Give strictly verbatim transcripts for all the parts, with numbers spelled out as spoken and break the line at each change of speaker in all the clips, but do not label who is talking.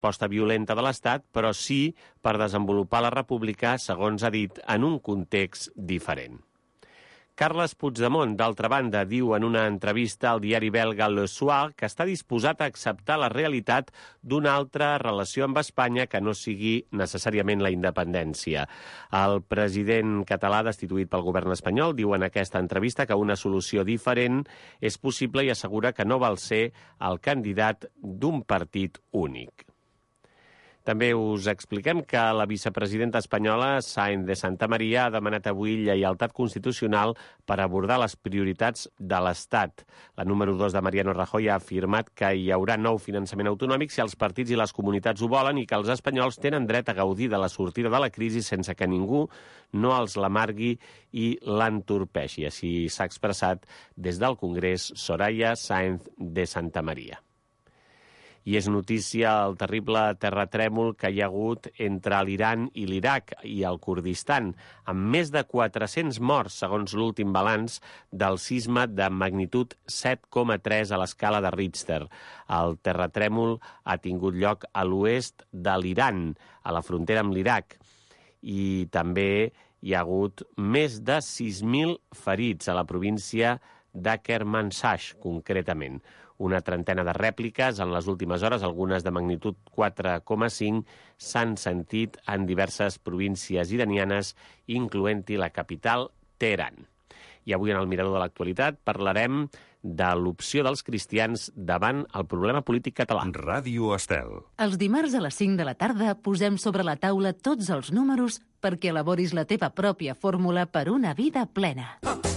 resposta violenta de l'Estat, però sí per desenvolupar la república, segons ha dit, en un context diferent. Carles Puigdemont, d'altra banda, diu en una entrevista al diari belga Le Soir que està disposat a acceptar la realitat d'una altra relació amb Espanya que no sigui necessàriament la independència. El president català, destituït pel govern espanyol, diu en aquesta entrevista que una solució diferent és possible i assegura que no vol ser el candidat d'un partit únic. També us expliquem que la vicepresidenta espanyola, Sáenz de Santamaría, ha demanat avui lleialtat constitucional per abordar les prioritats de l'Estat. La número dos de Mariano Rajoy ha afirmat que hi haurà nou finançament autonòmic si els partits i les comunitats ho volen i que els espanyols tenen dret a gaudir de la sortida de la crisi sense que ningú no els l'amargui i l'entorpeixi. Així s'ha expressat des del Congrés Soraya Sáenz de Santamaría. I és notícia el terrible terratrèmol que hi ha hagut entre l'Iran i l'Iraq i el Kurdistan, amb més de quatre-cents morts, segons l'últim balanç del sisme de magnitud set coma tres a l'escala de Richter. El terratrèmol ha tingut lloc a l'oest de l'Iran, a la frontera amb l'Iraq, i també hi ha hagut més de sis mil ferits a la província de Kermanshah, concretament. Una trentena de rèpliques en les últimes hores, algunes de magnitud quatre coma cinc, s'han sentit en diverses províncies iranianes, incloent-hi la capital, Teheran. I avui en el Mirador de l'Actualitat parlarem de l'opció dels cristians davant el problema polític català.
Ràdio Estel.
Els dimarts a les cinc de la tarda posem sobre la taula tots els números perquè elaboris la teva pròpia fórmula per una vida plena.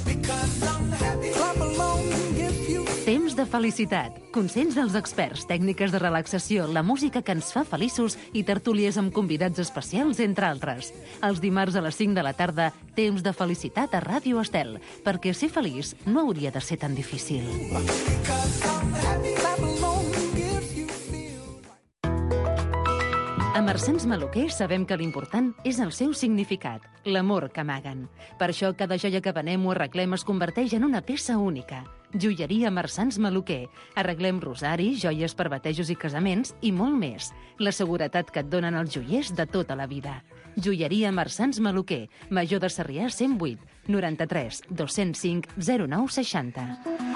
Temps de felicitat, consells dels experts, tècniques de relaxació, la música que ens fa feliços i tertúlies amb convidats especials, entre altres. Els dimarts a les cinc de la tarda, temps de felicitat a Ràdio Estel, perquè ser feliç no hauria de ser tan difícil. A Marsans Maluquer sabem que l'important és el seu significat, l'amor que amaguen. Per això cada joia que venem o arreglem es converteix en una peça única. Joieria Marsans Maluquer. Arreglem rosaris, joies per batejos i casaments i molt més. La seguretat que et donen els joiers de tota la vida. Joieria Marsans Maluquer. Major de Sarrià cent vuit, noranta-tres, dos-cents cinc, zero nou seixanta.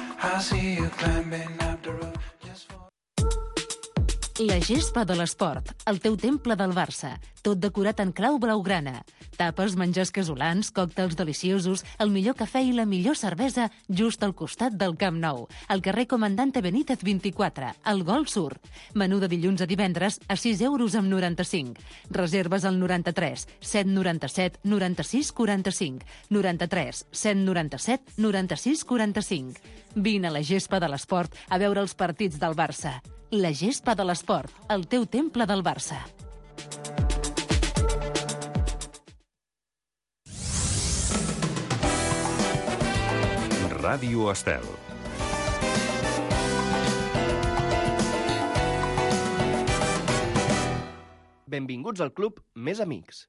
La gespa de l'esport, el teu temple del Barça, tot decorat en clau blaugrana. Tapes, menjars casolans, còctels deliciosos, el millor cafè i la millor cervesa just al costat del Camp Nou, al carrer Comandante Benítez vint-i-quatre, al Gol Sur. Menú de dilluns a divendres a sis euros amb noranta-cinc. Reserves al noranta-tres, set noranta-set, noranta-sis quaranta-cinc, noranta-tres, set noranta-set, noranta-sis quaranta-cinc. Vine a la gespa de l'esport a veure els partits del Barça. La gespa de l'esport, el teu temple del Barça.
Ràdio Estel.
Benvinguts al club Més Amics.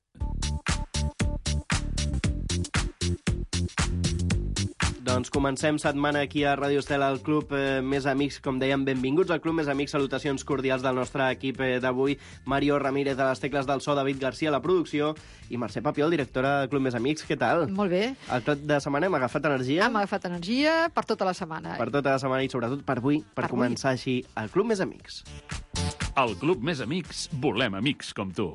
Doncs comencem setmana aquí a Ràdio Estel, al Club eh, Més Amics. Com dèiem, benvinguts al Club Més Amics. Salutacions cordials del nostre equip eh, d'avui. Mario Ramírez a les tecles del so, David Garcia a la producció i Mercè Papiol, directora del Club Més Amics. Què tal?
Molt bé.
El tot de setmana hem agafat energia?
Hem agafat energia per tota la setmana.
Per tota la setmana i sobretot per avui, per, per començar avui. Així el Club Més Amics.
Al Club Més Amics volem amics com tu.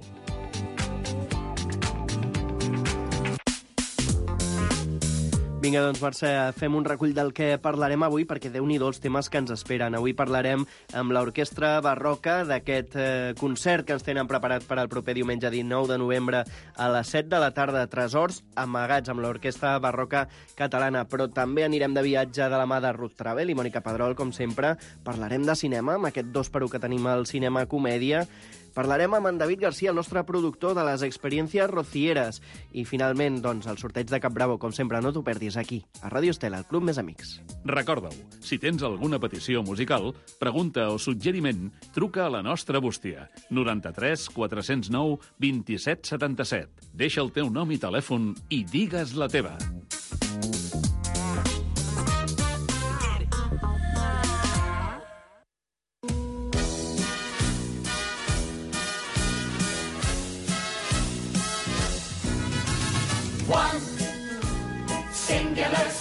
Vinga, doncs, Mercè, fem un recull del que parlarem avui, perquè Déu-n'hi-do els temes que ens esperen. Avui parlarem amb l'Orquestra Barroca d'aquest eh, concert que ens tenen preparat per al proper diumenge dinou de novembre a les set de la tarda. Tresors amagats amb l'Orquestra Barroca Catalana. Però també anirem de viatge de la mà de Ruth Travel i Mònica Pedrol, com sempre. Parlarem de cinema, amb aquest dos per u que tenim al Cinema Comèdia. Parlarem amb en David Garcia, el nostre productor de les experiències rocieres. I finalment, doncs, el sorteig de Cap Bravo, com sempre, no t'ho perdis aquí, a Ràdio Estel, al Club Més Amics.
Recorda-ho, si tens alguna petició musical, pregunta o suggeriment, truca a la nostra bústia. noranta-tres quatre-cents nou vint-i-set setanta-set. Deixa el teu nom i telèfon i digues la teva.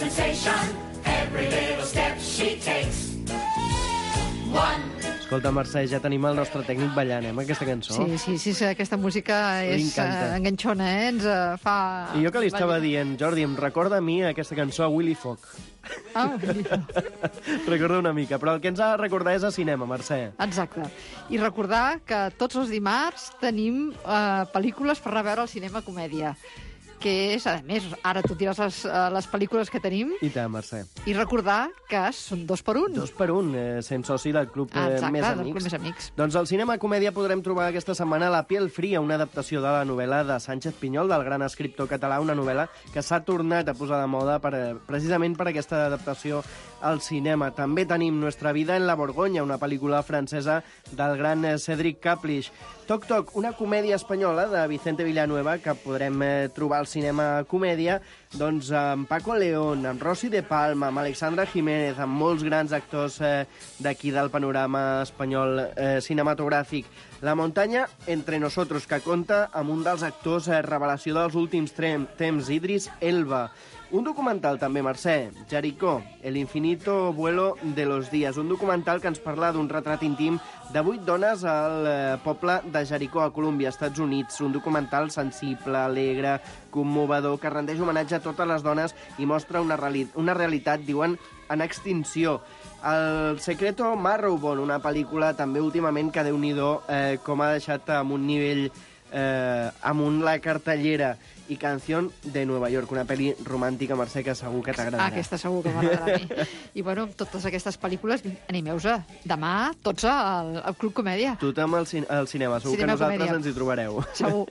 sensation. Every little step she takes. One.
Escolta, Mercè, ja tenim el nostre tècnic ballant, eh, amb aquesta cançó.
Sí, sí, sí, sí, aquesta música és uh, enganxona, eh? Ens uh, fa...
I jo que li estava dient, Jordi, em recorda a mi aquesta cançó a Willy Fogg.
Ah, Willy Fogg.
Recorda una mica, però el que ens ha de recordar és a cinema, Mercè.
Exacte. I recordar que tots els dimarts tenim uh, pel·lícules per reveure al cinema comèdia, que és, a més, ara tu diràs les, les pel·lícules que tenim.
I tant, Mercè.
I recordar que són dos per un.
Dos per un, eh, sent soci del Club eh,
Exacte,
Més
del
Amics.
Club Més Amics.
Doncs al cinema comèdia podrem trobar aquesta setmana La piel fría, una adaptació de la novel·la de Sánchez Pinyol, del gran escriptor català, una novel·la que s'ha tornat a posar de moda per, precisament per aquesta adaptació al cinema. També tenim Nuestra vida en la Borgonya, una pel·lícula francesa del gran Cédric Caplish. Toc Toc, una comèdia espanyola de Vicente Villanueva que podrem eh, trobar al cinema comèdia, doncs amb Paco León, amb Rosy de Palma, amb Alexandra Jiménez, amb molts grans actors eh, d'aquí del panorama espanyol eh, cinematogràfic. La muntanya entre nosotros, que compta amb un dels actors eh, revelació dels últims temps, Idris Elba. Un documental també, Mercè, Jericó, El infinito vuelo de los días, un documental que ens parla d'un retrat íntim de vuit dones al eh, poble de Jericó, a Colòmbia, Estats Units. Un documental sensible, alegre, commovedor, que rendeix homenatge a totes les dones i mostra una, reali una realitat, diuen, en extinció. El Secreto Marrowbone, una pel·lícula també últimament que, Déu-n'hi-do, eh, com ha deixat amb un nivell eh, amunt la cartellera. I Canción de Nueva York, una pel·li romàntica, Mercè, que segur que t'agradarà.
Ah, aquesta segur que m'agradarà a mi. I, bueno, totes aquestes pel·lícules, animeu-se. Demà, tots al, al Club Comèdia.
Tothom al, cin al cinema. Segur
cinema
que nosaltres
comèdia.
Ens hi trobareu.
Segur.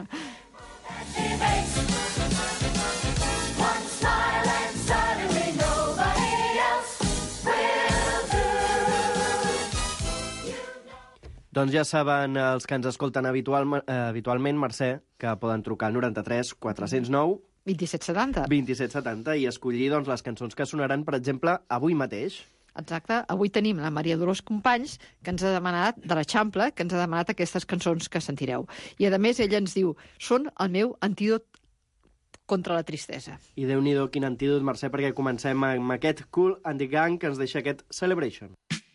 Doncs
ja saben els que ens escolten habitual, eh, habitualment, Mercè, que poden trucar al noranta-tres quatre zero nou
vint-i-set setanta.
vint-i-set setanta i escollir doncs, les cançons que sonaran, per exemple, avui mateix.
Exacte. Avui tenim la Maria Dolors Companys, que ens ha demanat, de l'Eixample, que ens ha demanat aquestes cançons que sentireu. I, a més, ella ens diu, són el meu antídot contra la tristesa.
I Déu-n'hi-do quin antídot, Mercè, perquè comencem amb aquest Kool and the Gang que ens deixa aquest Celebration.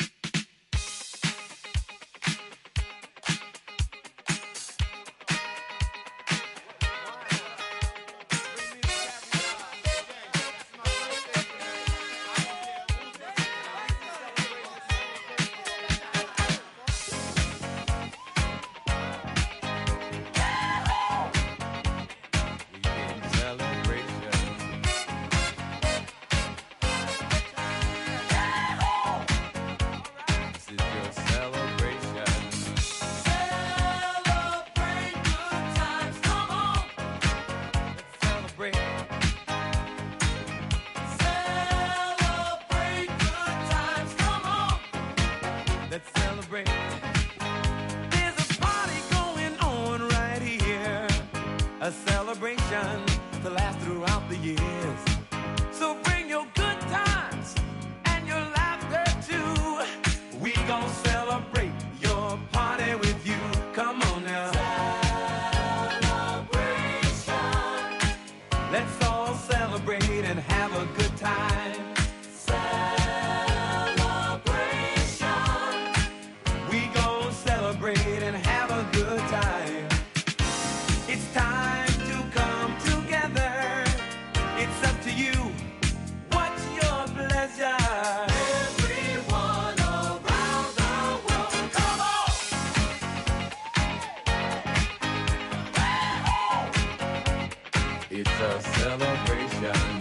A celebration to last throughout the years. So bring your good times and your laughter too. We gon' celebrate your party with you. Come on now. Celebration. Let's all celebrate and have a good time. Celebration. We gon' celebrate and have a good time. It's time to come together. It's up to you. What's your pleasure? Everyone around the world, come on! It's a celebration.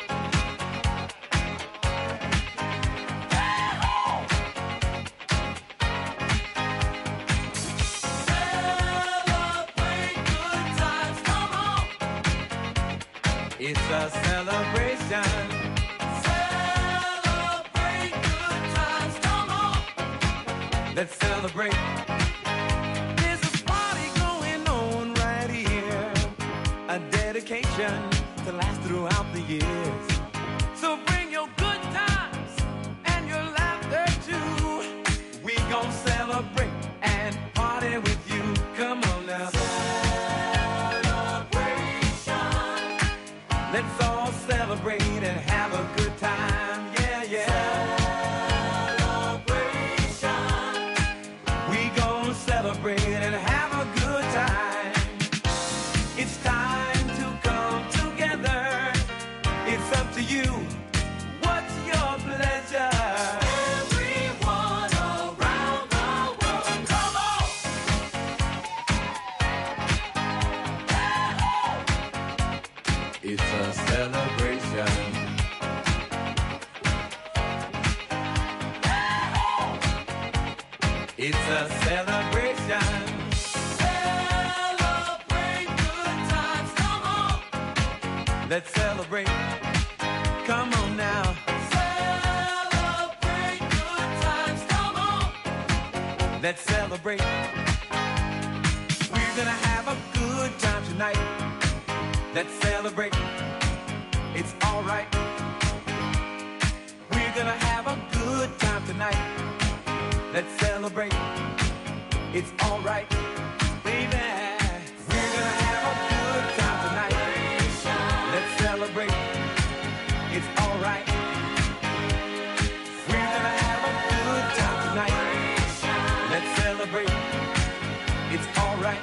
It's a celebration. Celebrate good times, come on. Let's celebrate. There's a party going on right here. A dedication to last throughout the years. So bring your good times and your laughter too. We gon' celebrate and party with you. Come on now. Let's all celebrate and have a celebration. Celebrate good times, come on. Let's celebrate. Come on now. Celebrate good times, come on. Let's celebrate. We're gonna have a good time tonight. Let's celebrate. It's all right. We're gonna have a good time tonight. Let's celebrate. It's all right, baby. We're gonna have a good time tonight. Let's celebrate. It's all right. We're gonna have a good time tonight. Let's celebrate. It's all right.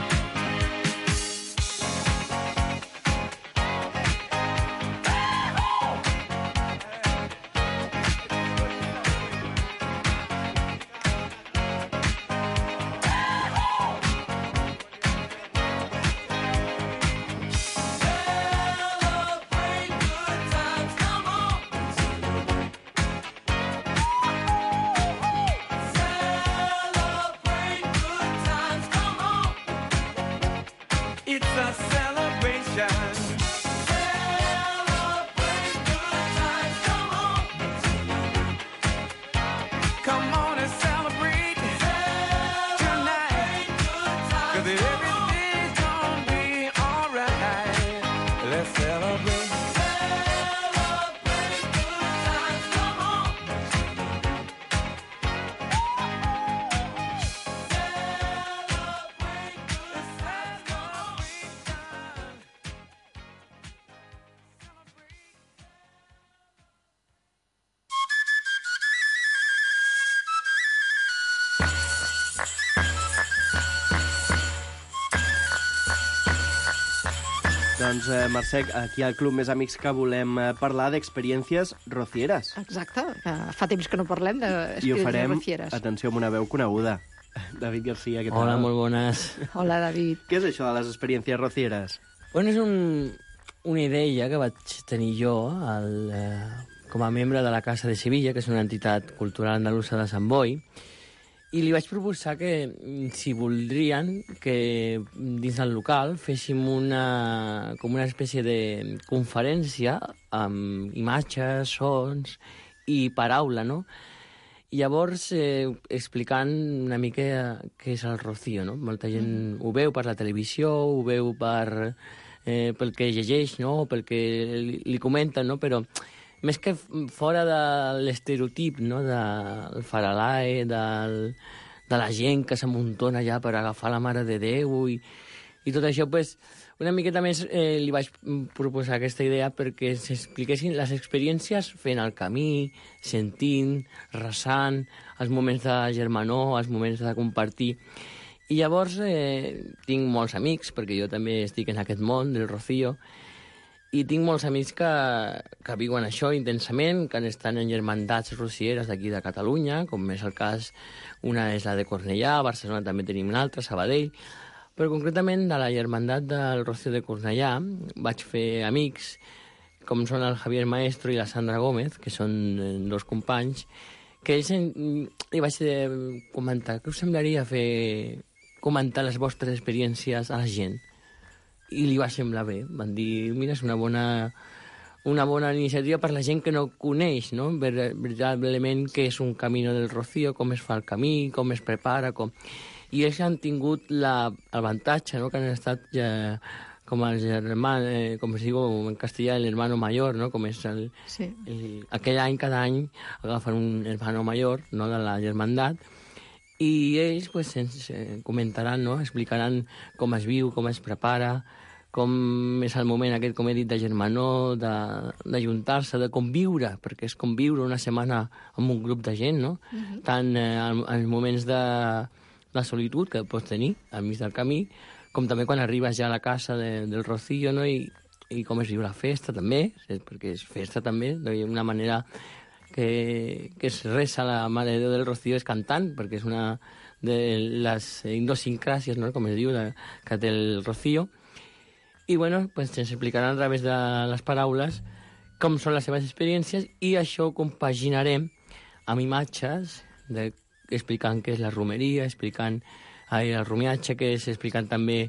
It's a celebration. Celebrate good times, come on. Come on and celebrate tonight. Cause everything's gonna be alright. Let's celebrate. Celebrate good times, come on.
Doncs, eh, Mercè, aquí al Club Més Amics que volem eh, parlar d'experiències rocieres.
Exacte, que fa temps que no parlem
I ho
d'experiències
farem,
rocieres.
atenció, amb una veu coneguda. David Garcia, què tal?
Hola, molt bones.
Hola, David.
Què és això de les experiències rocieres?
Bueno, és un, una idea que vaig tenir jo al, eh, com a membre de la Casa de Sevilla, que és una entitat cultural andalusa de Sant Boi, i li vaig proposar que, si voldrien, que dins del local féssim una, com una espècie de conferència amb imatges, sons i paraula, no? I llavors, eh, explicant una mica què és el Rocío, no? Molta gent mm. ho veu per la televisió, ho veu per, eh, pel que llegeix, no? Pel que li, li comenten, no? Però més que fora de l'estereotip, no? Del faralae, del, de la gent que s'amuntona allà per agafar la Mare de Déu i, i tot això, pues, una miqueta més eh, li vaig proposar aquesta idea perquè s'expliquessin les experiències fent el camí, sentint, resant, els moments de germanor, els moments de compartir. I llavors eh, tinc molts amics, perquè jo també estic en aquest món del Rocío, i tinc molts amics que, que viuen això intensament, que estan en germandats rocieres d'aquí de Catalunya, com és el cas, una és la de Cornellà, a Barcelona també tenim una altra, Sabadell, però concretament de la germandat del Rocío de Cornellà vaig fer amics, com són el Javier Maestro i la Sandra Gómez, que són dos companys, que ells li vaig comentar, què us semblaria fer comentar les vostres experiències a la gent? I li va semblar bé. Van dir, mira, és una bona, una bona iniciativa per la gent que no coneix, no? Veritablement què és un Camino del Rocío, com es fa el camí, com es prepara, com... I ells han tingut l'avantatge, no?, que han estat ja, com el germà, eh, com es diu en castellà, el hermano mayor, no?, com és el,
Sí.
el, aquell any, cada any, agafen un hermano mayor, no?, de la germandat, i ells pues, ens eh, comentaran, no?, explicaran com es viu, com es prepara, com és el moment aquest, com he dit, de germanor, d'ajuntar-se, de, de conviure, perquè és conviure una setmana amb un grup de gent, no? Uh-huh. Tant eh, en, en moments de, de solitud que pots tenir al mig del camí, com també quan arribes ja a la casa de, del Rocío, no? I, i com es viu la festa també, perquè és festa també, no? Hi ha una manera que, que es resa la Mare de Déu del Rocío és cantant, perquè és una de les idiosincràsies, no?, com es diu, de, que té el Rocío. I, bueno, pues, ens explicaran a través de les paraules com són les seves experiències i això ho compaginarem amb imatges de explicant què és la romeria, explicant ai, el rumiatge, que és explicant també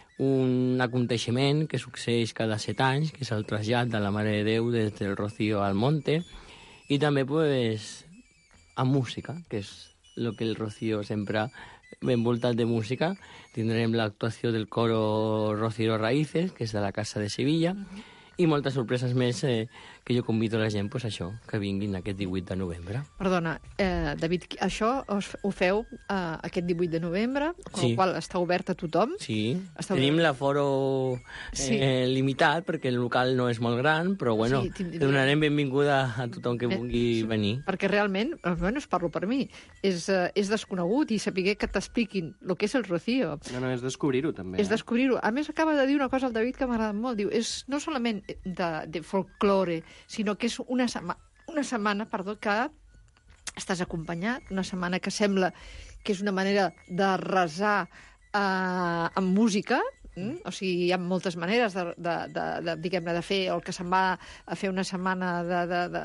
un aconteixement que succeeix cada set anys, que és el trasllat de la Mare de Déu des del Rocío al Monte, i també pues, amb música, que és el que el Rocío sempre envoltat de música. Tindrem l'actuació del coro Rocío Raíces, que és de la Casa de Sevilla, uh-huh. i moltes sorpreses més eh, que jo convido la gent, pues, això, que vinguin aquest divuit de novembre.
Perdona, eh, David, això ho feu eh, aquest divuit de novembre, amb
sí.
el qual està obert a tothom?
Sí,
està
tenim l'aforo eh, sí. limitat, perquè el local no és molt gran, però bueno, sí, donarem benvinguda a tothom que vulgui sí. venir.
Perquè realment, almenys parlo per mi, és, eh, és desconegut i saber que t'expliquin el que és el Rocío.
No, no, és descobrir-ho també.
És
eh?
descobrir-ho. A més, acaba de dir una cosa el David que m'agrada molt. Diu, és no solament de, de folklore, sinó que és una, sema, una setmana perdó, que estàs acompanyat, una setmana que sembla que és una manera de resar eh, amb música, mm? O sigui, hi ha moltes maneres de, de, de, de, diguem-ne, de fer el que se'n va a fer una setmana de, de, de,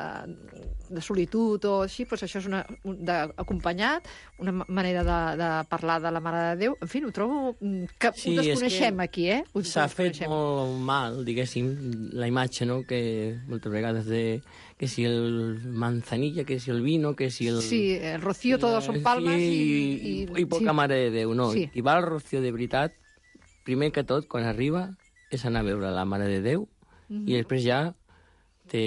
de solitud o així, doncs això és una, un, de, acompanyat, una manera de, de parlar de la Mare de Déu. En fi, ho trobo que
sí,
ho desconeixem aquí, eh? Ho
s'ha fet molt mal, diguéssim, la imatge, no?, que moltes vegades de que si el manzanilla, que si el vino, que si el...
Sí, el Rocío, todos son palmas
sí,
i...
I, i, i poca sí. Mare de Déu, no. Sí. I va al Rocío de veritat, primer que tot, quan arriba, és anar a veure la Mare de Déu, mm-hmm. i després ja té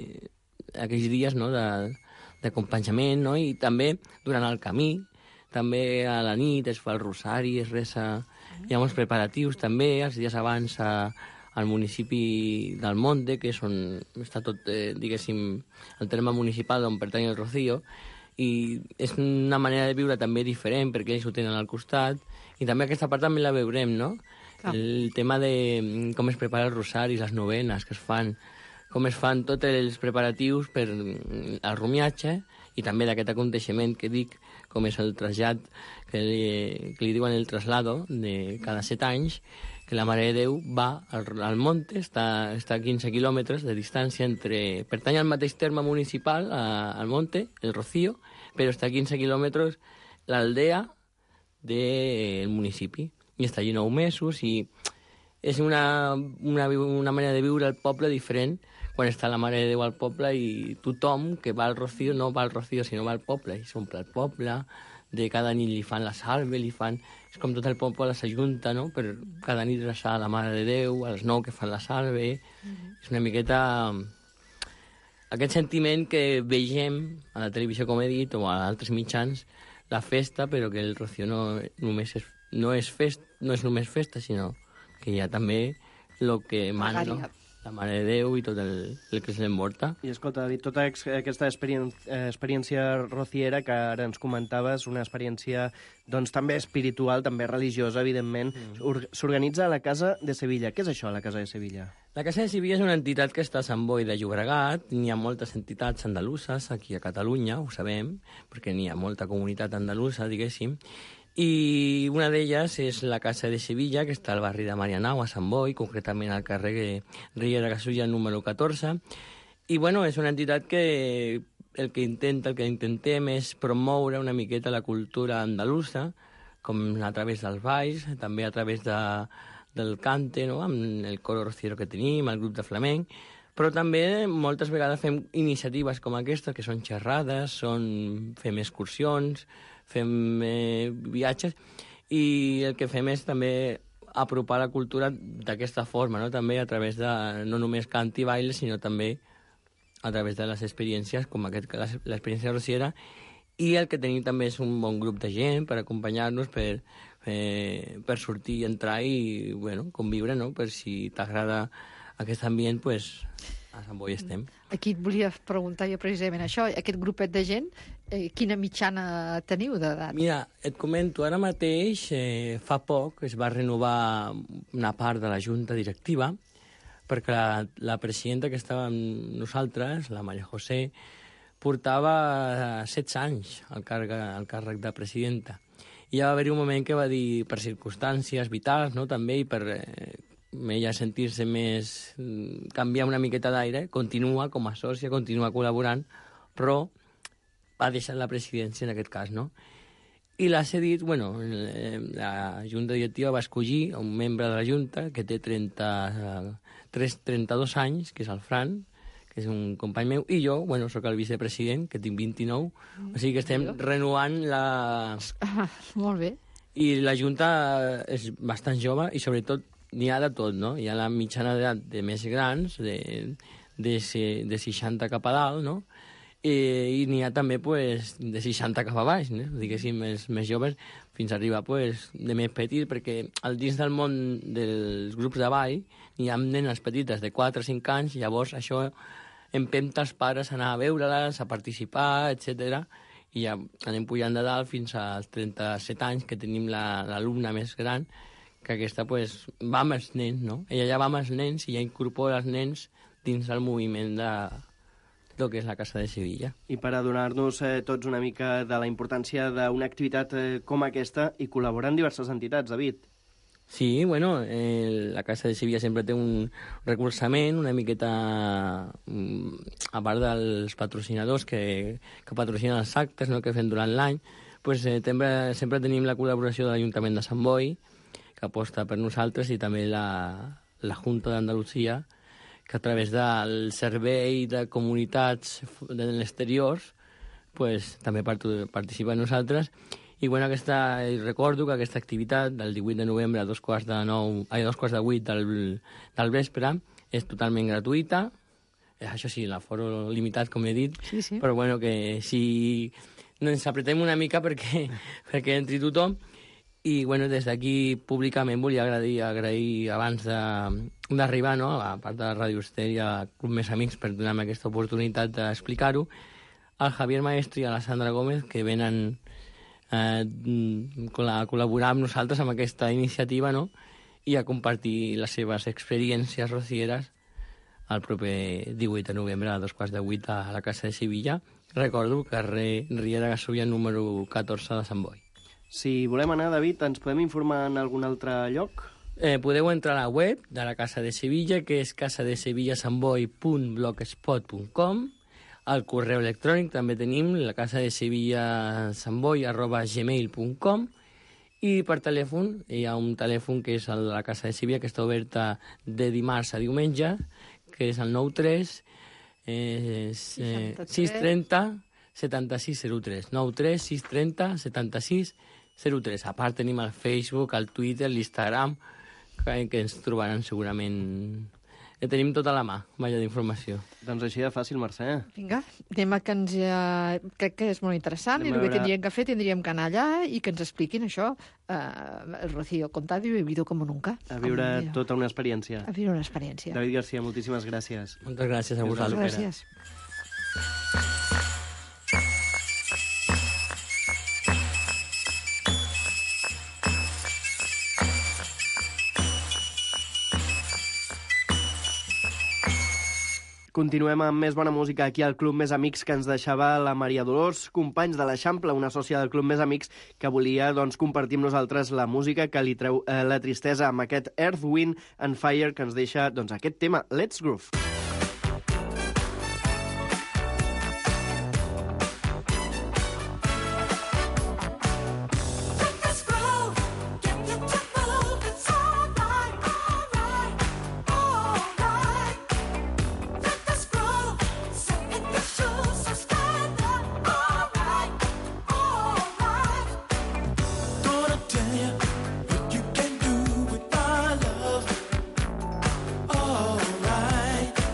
aquells dies, no?, d'acompanyament, no?, i també durant el camí, també a la nit es fa el rosari, es resa... Mm-hmm. Hi ha molts preparatius també, els dies abans a, al municipi del Monte, que és on està tot, eh, diguéssim, el terme municipal on pertany el Rocío, i és una manera de viure també diferent, perquè ells ho tenen al costat, i també aquesta part també la veurem, no? Clar. El tema de com es prepara el rosari, les novenes que es fan, com es fan tots els preparatius per al rumiatge, i també d'aquest aconteixement que dic, com és el trasllat, que li, que li diuen el traslado de cada set anys, que la Mare de Déu va al, al Monte, està, està a quinze quilòmetres de distància entre... Pertany al mateix terme municipal, a, al Monte, el Rocío, però està a quinze quilòmetres l'aldea del municipi. I està allí nou mesos i és una, una, una manera de viure el poble diferent quan està la Mare de Déu al poble i tothom que va al Rocío no va al Rocío, sinó va al poble, i s'omple el poble, de cada nit li fan la salve, li fan... És com tot el poble s'ajunta, no?, per cada nit resar a la Mare de Déu, a les nou que fan la salve... Mm-hmm. És una miqueta... Aquest sentiment que vegem a la televisió, com he dit, o a altres mitjans, la festa, però que el Rocío no, només és, no, és fest, no és només festa, sinó que hi ha també el que mana, no?, la Mare de Déu i tot el, el que se l'envolta.
I escolta, David, tota ex, aquesta experien, experiència rociera que ara ens comentaves, una experiència doncs, també espiritual, també religiosa, evidentment, mm. s'organitza a la Casa de Sevilla. Què és això, la Casa de Sevilla?
La Casa de Sevilla és una entitat que està a Sant Boi de Llobregat. N'hi ha moltes entitats andaluses aquí a Catalunya, ho sabem, perquè n'hi ha molta comunitat andalusa, diguéssim. I una d'elles és la Casa de Sevilla, que està al barri de Marianao, a Sant Boi, concretament al carrer Riera Gasulla número catorze. I, bueno, és una entitat que el que intenta, el que intentem és promoure una miqueta la cultura andalusa, com a través dels balls, també a través de, del cante, no?, amb el coro rociero que tenim, el grup de flamenc, però també moltes vegades fem iniciatives com aquesta, que són xerrades, són, fem excursions, fem eh, viatges, i el que fem és també apropar la cultura d'aquesta forma, no?, també a través de no només cant i baile, sinó també a través de les experiències, com aquest, l'experiència rociera, i el que tenim també és un bon grup de gent per acompanyar-nos, per, eh, per sortir i entrar i, bueno, conviure, no?, per si t'agrada aquest ambient, pues, a Sant Boi estem.
Aquí et volia preguntar jo precisament això, aquest grupet de gent, eh, quina mitjana teniu d'edat?
Mira, et comento, ara mateix, eh, fa poc, es va renovar una part de la junta directiva, perquè la, la presidenta que estava amb nosaltres, la Maria José, portava setze anys al càrrec, al càrrec de presidenta. I ja va haver-hi un moment que va dir, per circumstàncies vitals, no?, també, i per... Eh, ella sentir-se més... canviar una miqueta d'aire, continua com a sòcia, continua col·laborant, però va deixar la presidència en aquest cas, no? i l'ha cedit, bueno, la Junta Directiva va escollir un membre de la Junta que té trenta-tres, trenta-dos anys, que és el Fran, que és un company meu, i jo, bueno, sóc el vicepresident, que tinc vint-i-nou, mm, o sigui que estem renovant la...
Ah, molt bé.
I la Junta és bastant jove i, sobretot, n'hi ha de tot, no? Hi ha la mitjana d'edat de més grans, de, de, de seixanta cap a dalt, no? I, i n'hi ha també pues, de seixanta cap a baix, no? Diguéssim, els més joves, fins a arribar pues, de més petits, perquè al dins del món dels grups de ball n'hi ha nenes petites de quatre o cinc anys, i llavors això empenta els pares a anar a veure-les, a participar, etcètera. I ja anem pujant de dalt fins als trenta-set anys, que tenim l'alumna la, més gran, que aquesta pues, va amb els nens, no? Ella ja va amb els nens i ja incorpora els nens dins del moviment de el que és la Casa de Sevilla.
I per adonar-nos eh, tots una mica de la importància d'una activitat eh, com aquesta, i col·laborar en diverses entitats, David.
Sí, bueno, eh, la Casa de Sevilla sempre té un recolzament, una miqueta, a part dels patrocinadors que, que patrocinen els actes, no?, que fem durant l'any, pues, eh, sempre, sempre tenim la col·laboració de l'Ajuntament de Sant Boi, que aposta per nosaltres, i també la, la Junta d'Andalusia, que a través del servei de comunitats de l'exterior pues, també participa en nosaltres. I bueno, aquesta, recordo que aquesta activitat del divuit de novembre a dos quarts de nou, ai, dos quarts de vuit del, del vespre és totalment gratuïta. Això sí, l'aforo limitat, com he dit,
sí, sí. Però
bueno, que si no ens apretem una mica perquè, perquè entri tothom. I bueno, des d'aquí públicament volia agrair, agrair abans d'arribar, no?, a part de Ràdio Ester i a Club Més Amics per donar-me aquesta oportunitat d'explicar-ho, al Javier Maestri i a la Sandra Gómez, que venen eh, a col·laborar amb nosaltres amb aquesta iniciativa, no?, i a compartir les seves experiències rocieres el proper divuit de novembre a dos quarts de vuit a la Casa de Sevilla. Recordo, carrer Riera Gasulla número catorze de Sant Boi.
Si volem anar, David, ens podem informar en algun altre lloc?
Eh, podeu entrar a la web de la Casa de Sevilla, que és casadesevillasantboi punt blogspot punt com. Al correu electrònic també tenim la casadesevillasantboi arroba gmail punt com. I per telèfon, hi ha un telèfon que és el de la Casa de Sevilla, que està oberta de dimarts a diumenge, que és el nou tres eh, sis trenta setanta-sis zero tres. nou tres sis trenta setanta-sis zero tres. A part tenim el Facebook, el Twitter, l'Instagram, que, que ens trobaran segurament. Ja tenim tota la mà, vaja, d'informació.
Doncs així de fàcil, Mercè.
Vinga, anem a que ens... Ja... Crec que és molt interessant, anem i el veure... que tindríem que fer, tindríem que anar allà i que ens expliquin això. Uh, el Rocío Contado i vivido como nunca.
A viure com... tota una experiència.
A viure una experiència.
David Garcia, moltíssimes gràcies.
Moltes gràcies a vosaltres.
Gràcies.
Continuem amb més bona música aquí al Club Més Amics, que ens deixava la Maria Dolors Companys de l'Eixample, una sòcia del Club Més Amics que volia doncs, compartir amb nosaltres la música que li treu eh, la tristesa amb aquest Earth, Wind and Fire que ens deixa doncs, aquest tema, Let's Groove.
Right.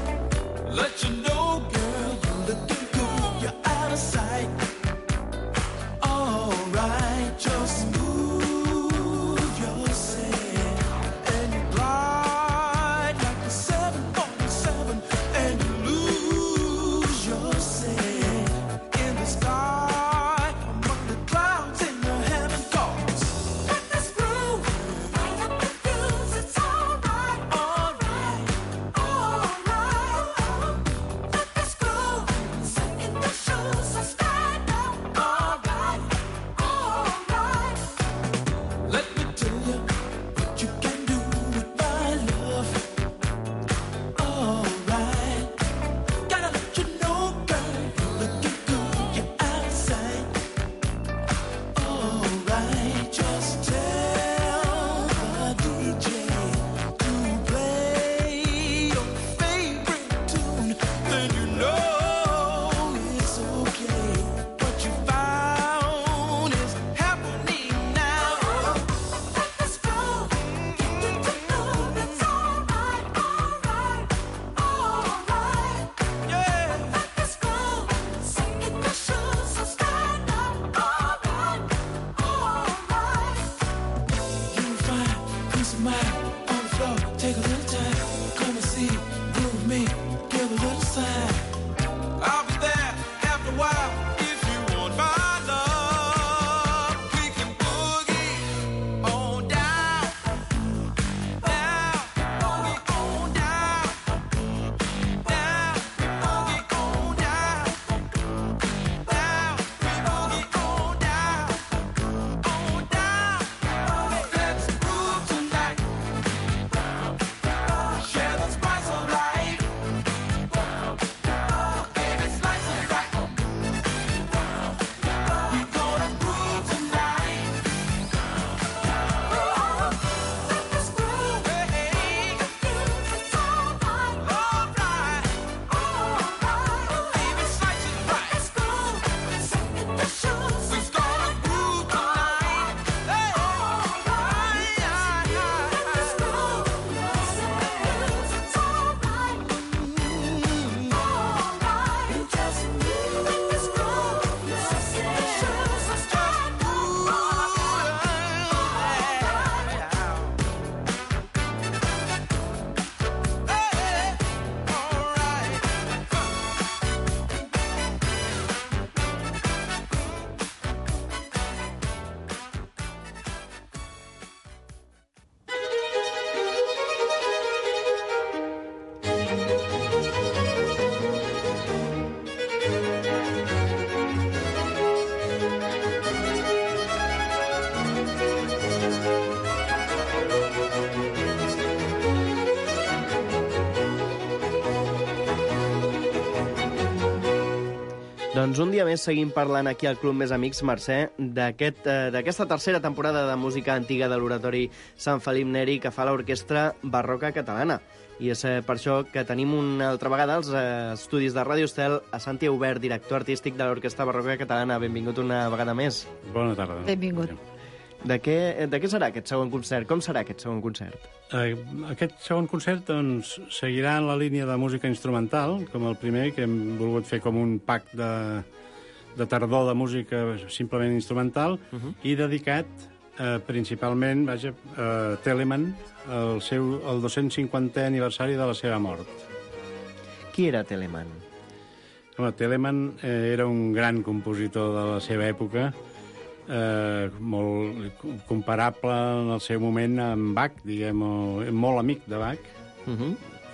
mind on the floor, take a little time, come and see, groove with me, give a little sign. I'll be there after a while if you want my love. We can boogie on down, down, boogie on down, down, boogie on down, down, we boogie on down, on down. Let's groove tonight, share the spice of life. Baby, slice it right. We're gonna groove tonight. Let's groove, hey. It's all right, all right, baby, slice it right. Let's groove, second the shoes. We're gonna groove tonight. Hey, let's groove. It's all right, all right. You just move. Let's groove. Second the shoes. Let's just groove. All
Doncs un dia més seguim parlant aquí al Club Més Amics, Mercè, d'aquest, eh, d'aquesta tercera temporada de música antiga de l'Oratori Sant Felip Neri que fa l'Orquestra Barroca Catalana. I és eh, per això que tenim una altra vegada als eh, estudis de Ràdio Estel a Santi Aubert, director artístic de l'Orquestra Barroca Catalana. Benvingut una vegada més.
Bona tarda.
Benvingut.
De què, de què serà aquest segon concert? Com serà aquest segon concert?
Eh, aquest segon concert doncs, seguirà en la línia de música instrumental, com el primer, que hem volgut fer com un pack de, de tardor de música simplement instrumental, uh -huh. i dedicat eh, principalment vaja, a Telemann, el seu el dos-cents cinquantè aniversari de la seva mort.
Qui era Telemann?
Home, Telemann eh, era un gran compositor de la seva època, eh, molt comparable en el seu moment amb Bach, diguem, o, molt amic de Bach,
Uh -huh.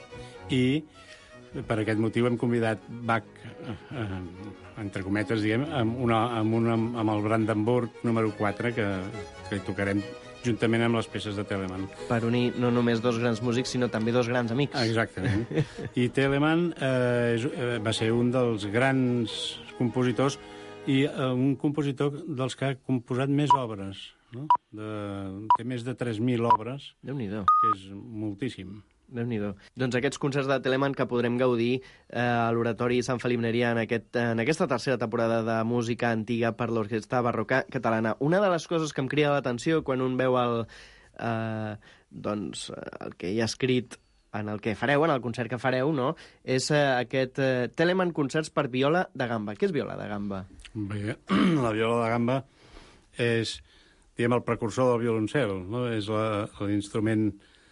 i per aquest motiu hem convidat Bach, eh, eh, entre cometes, diguem, amb, una, amb, una, amb el Brandenburg número quatre, que, que tocarem juntament amb les peces de Telemann.
Per unir no només dos grans músics, sinó també dos grans amics.
Exactament. I Telemann eh, és, eh, va ser un dels grans compositors i eh, un compositor dels que ha composat més obres, no? De, té més de tres mil obres,
Déu-n'hi-do.
que és moltíssim.
Déu-n'hi-do. Doncs aquests concerts de Telemann que podrem gaudir eh, a l'Oratori Sant Felip Neri en, aquest, en aquesta tercera temporada de música antiga per l'Orquestra Barroca Catalana. Una de les coses que em crida l'atenció quan un veu el, eh, doncs, el que hi ha escrit en el que fareu, en el concert que fareu, no? És eh, aquest eh, Telemann concerts per viola de gamba. Què és viola de gamba?
Bé, la viola de gamba és, diguem, el precursor del violoncel, no? És la- l'instrument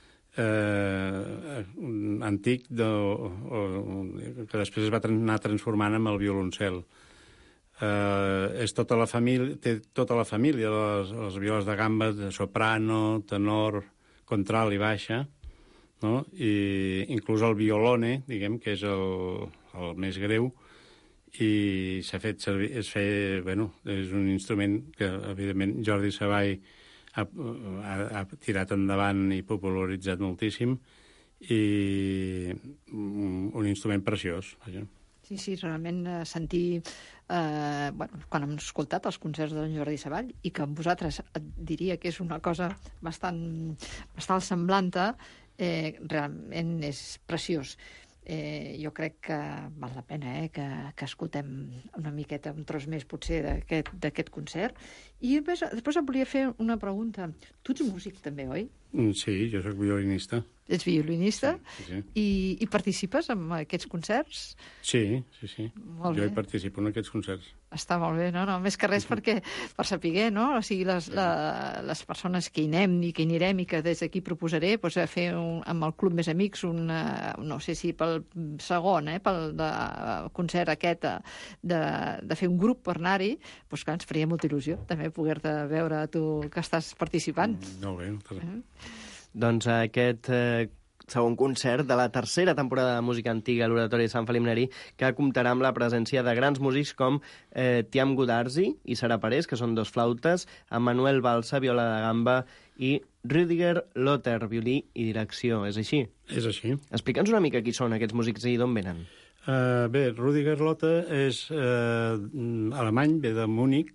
eh, antic de, o, o, que després es va tran- anar transformant amb el violoncel. Eh, és tota la família, té tota la família, les, les violes de gamba, de soprano, tenor, contralt i baixa, no? I inclús el violone, diguem, que és el, el més greu, i s'ha fet servir, es fe, bueno, és un instrument que, evidentment, Jordi Savall ha, ha, ha tirat endavant i popularitzat moltíssim, i un, un instrument preciós, vaja.
Sí, sí, realment eh, sentir, eh, bueno, quan hem escoltat els concerts de Jordi Savall, i que amb vosaltres et diria que és una cosa bastant, bastant semblanta, eh, realment és preciós. Eh, jo crec que val la pena eh, que, que escoltem una miqueta, un tros més potser d'aquest d'aquest concert. I després, després et volia fer una pregunta. Tu ets músic també, oi?
Mm, Sí, jo sóc violinista.
Ets violinista?
Sí, sí.
I, i participes en aquests concerts?
Sí, sí, sí.
Molt
Jo
bé.
hi participo en aquests concerts.
Està molt bé, no? no més que res perquè, per saber, no? O sigui, les, la, les persones que hi anem i que hi anirem i que des d'aquí proposaré doncs, a fer un, amb el Club Més Amics un, no sé si pel segon, eh, pel de, concert aquest de, de fer un grup per anar-hi, doncs clar, ens faria molta il·lusió també poder-te veure tu que estàs participant.
Mm, molt bé.
Eh?
Doncs aquest eh, segon concert de la tercera temporada de música antiga a l'Oratori de Sant Felip Neri, que comptarà amb la presència de grans músics com eh, Tiam Gudarzi i Sara Parés, que són dos flautes, Manuel Balsa, viola de gamba, i Rüdiger Lotter, violí i direcció. És així?
És així.
Explica'ns una mica qui són aquests músics i d'on venen.
Uh, bé, Rüdiger Lotter és uh, alemany, ve de Múnich,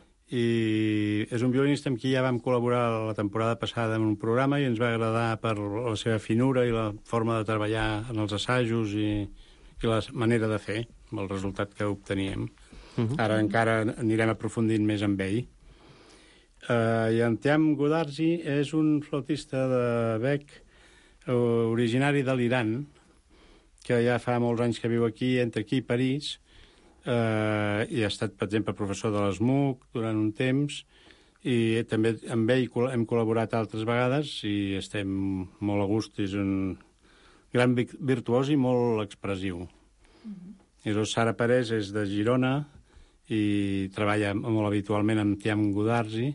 i és un violinista amb qui ja vam col·laborar la temporada passada en un programa i ens va agradar per la seva finura i la forma de treballar en els assajos i, i la manera de fer, amb el resultat que obteníem. Uh-huh. Ara encara anirem aprofundint més amb ell. Uh, I en Tiam Gudarzi és un flautista de bec uh, originari de l'Iran, que ja fa molts anys que viu aquí, entre aquí i París, Uh, i ha estat, per exemple, professor de l'ESMUC durant un temps, i també amb ell hem col·laborat altres vegades i estem molt a gust. És un gran virtuós i molt expressiu. Mm-hmm. I llavors Sara Parés és de Girona i treballa molt habitualment amb Tiam Gudarzi.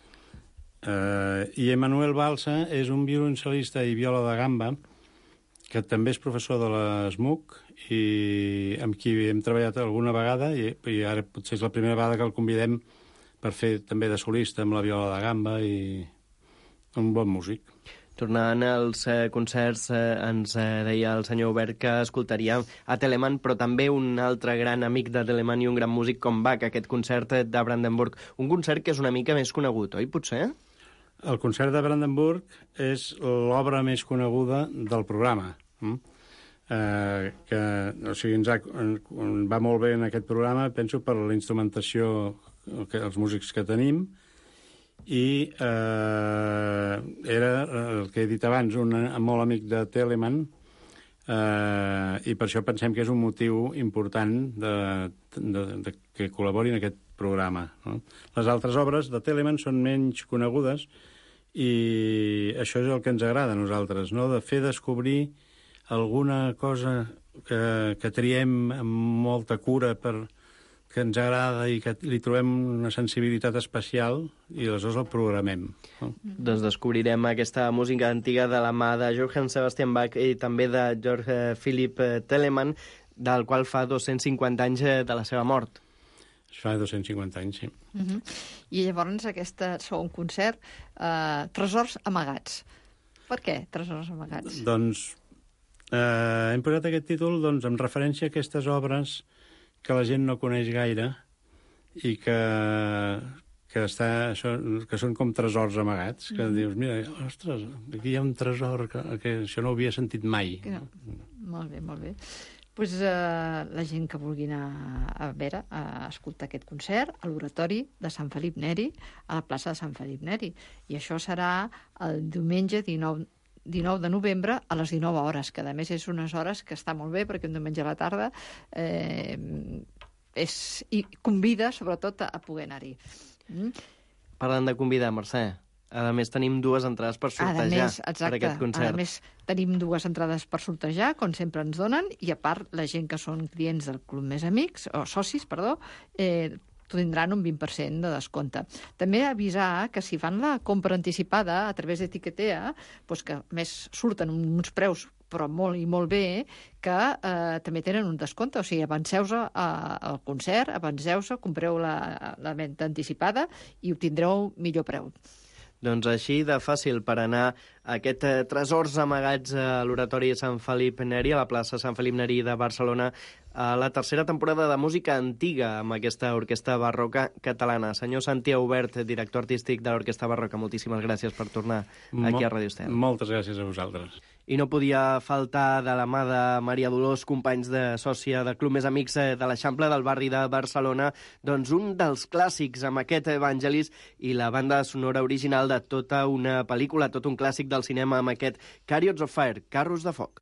Uh, I Emanuel Balsa és un violoncel·lista i viola de gamba que també és professor de l'ESMUC i amb qui hem treballat alguna vegada i, i ara potser és la primera vegada que el convidem per fer també de solista amb la viola de gamba i un bon músic.
Tornant als eh, concerts, eh, ens eh, deia el senyor Obert que escoltaria a Telemann, però també un altre gran amic de Telemann i un gran músic com Bach, aquest concert de Brandenburg. Un concert que és una mica més conegut, oi, potser?
El concert de Brandenburg és l'obra més coneguda del programa. Mm? Eh, que, o sigui, ens ha, va molt bé en aquest programa, penso, per la instrumentació, que, els músics que tenim, i eh, era, el que he dit abans, un molt amic de Telemann, eh, i per això pensem que és un motiu important de, de, de que col·labori en aquest programa. No? Les altres obres de Telemann són menys conegudes i això és el que ens agrada a nosaltres, no? De fer descobrir alguna cosa que, que triem amb molta cura per, que ens agrada i que li trobem una sensibilitat especial i aleshores el programem. No?
Doncs descobrirem aquesta música antiga de la mà de Johann Sebastian Bach i també de Georg Philipp Telemann, del qual fa dos-cents cinquanta anys de la seva mort.
Fa dos-cents cinquanta anys, sí.
Uh-huh. I llavors aquest segon concert, eh, Tresors amagats. Per què Tresors amagats?
Doncs eh, hem posat aquest títol doncs, en referència a aquestes obres que la gent no coneix gaire i que, que, està, això, que són com tresors amagats, que mm. dius, mira, ostres, aquí hi ha un tresor que, que això no ho havia sentit mai.
Que no. Molt bé, molt bé. Pues, eh, la gent que vulgui anar a veure, a escoltar aquest concert a l'Oratori de Sant Felip Neri, a la plaça de Sant Felip Neri. I això serà el diumenge dinou, dinou de novembre a les dinou hores, que a més és unes hores que està molt bé perquè un diumenge a la tarda eh, és, i convida sobretot a, a poder anar-hi. Mm?
Parlant de convidar, Mercè, a més tenim dues entrades per sortejar
més, exacte,
per aquest concert.
A més, tenim dues entrades per sortejar, com sempre ens donen, i a part, la gent que són clients del Club Més Amics, o socis, perdó, eh, tindran un vint per cent de descompte. També avisar que si fan la compra anticipada a través d'Etiquetea, doncs que a més surten uns preus però molt i molt bé, que eh, també tenen un descompte. O sigui, avanceu-se al concert, avanceu-se, compreu la, la venda anticipada i obtindreu millor preu.
Doncs així de fàcil per anar a aquest eh, tresors amagats a l'Oratori de Sant Felip Neri, a la plaça Sant Felip Neri de Barcelona, a la tercera temporada de música antiga amb aquesta orquestra barroca catalana. Senyor Santi Aubert, director artístic de l'Orquestra Barroca, moltíssimes gràcies per tornar aquí a Ràdio Estel.
Moltes gràcies a vosaltres.
I no podia faltar de la mà de Maria Dolors, companys de sòcia de Club Més Amics de l'Eixample del barri de Barcelona, doncs un dels clàssics amb aquest Evangelis i la banda sonora original de tota una pel·lícula, tot un clàssic del cinema amb aquest Chariots of Fire, Carros de Foc.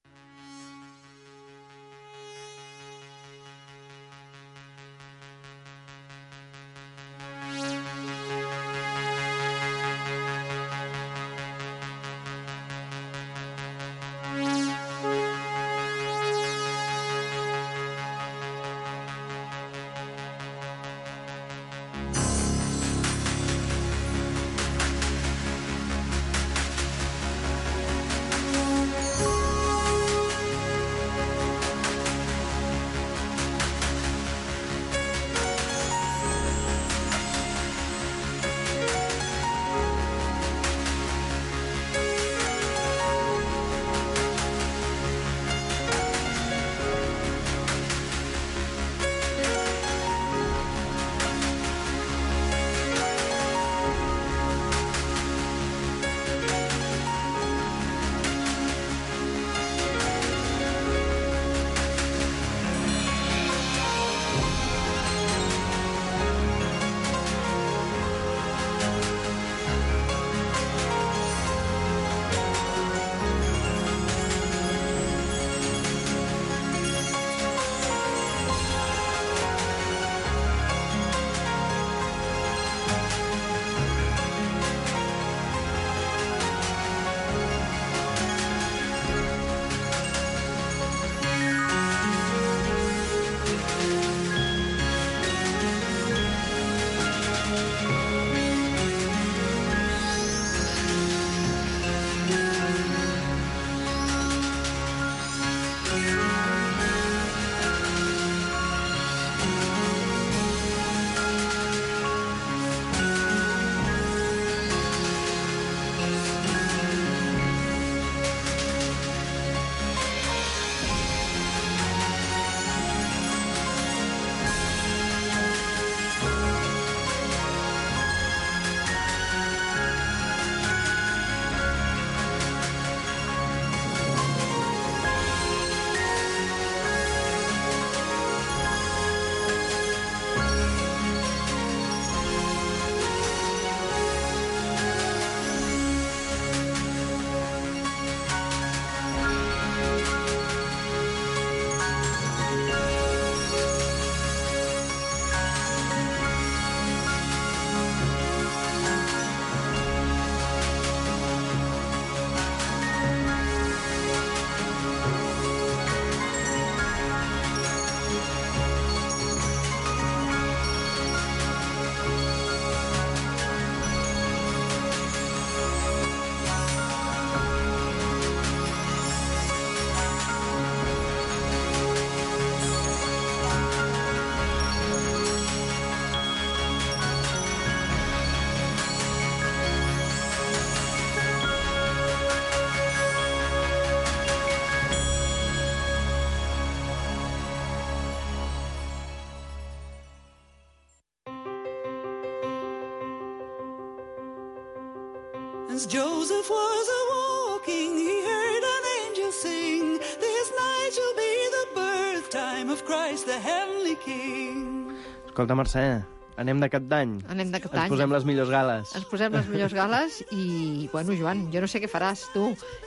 As Joseph was a-walking, he heard an angel sing, this night shall be the birth time of Christ, the heavenly King.
Escolta, Mercè, anem de cap d'any.
Anem de cap
Ens
d'any.
posem les millors gales.
Ens posem les millors gales i, bueno, Joan, jo no sé què faràs tu,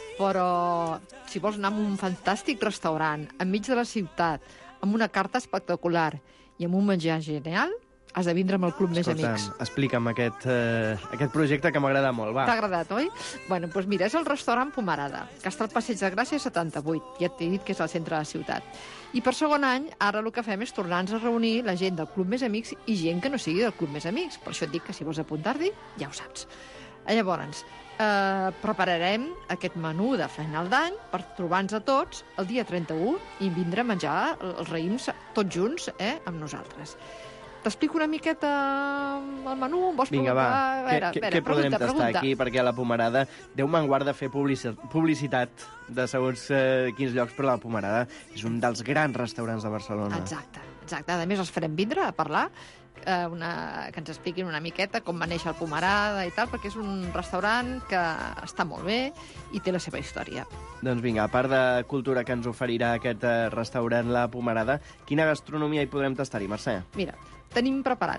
però si vols anar a un fantàstic restaurant enmig de la ciutat, amb una carta espectacular i amb un menjar genial, has de vindre amb el Club Més
Escolta'm,
Amics.
explica'm aquest, eh, aquest projecte que m'agrada molt, va.
T'ha agradat, oi? Bueno, doncs mira, és el restaurant Pomarada, que està al Passeig de Gràcia setanta-vuit. Ja t'he dit que és al centre de la ciutat. I per segon any, ara el que fem és tornar-nos a reunir la gent del Club Més Amics i gent que no sigui del Club Més Amics. Per això et dic que si vols apuntar-t'hi, ja ho saps. Llavors, eh, prepararem aquest menú de final d'any per trobar-nos a tots el dia trenta-u i vindre a menjar els raïms tots junts, eh, amb nosaltres. T'explico una miqueta el menú? Em vols
Vinga, va,
preguntar? A veure,
què,
a veure,
què podrem
pregunta,
tastar
pregunta.
aquí? Perquè a la Pomarada, Déu me'n guarda fer publici publicitat de segons eh, quins llocs, però la Pomarada és un dels grans restaurants de Barcelona.
Exacte, exacte. A més, els farem vindre a parlar, eh, una, que ens expliquin una miqueta com va néixer el Pomarada i tal, perquè és un restaurant que està molt bé i té la seva història.
Doncs vinga, a part de cultura que ens oferirà aquest eh, restaurant La Pomarada, quina gastronomia hi podrem tastar-hi, Mercè?
Mira, tenim preparat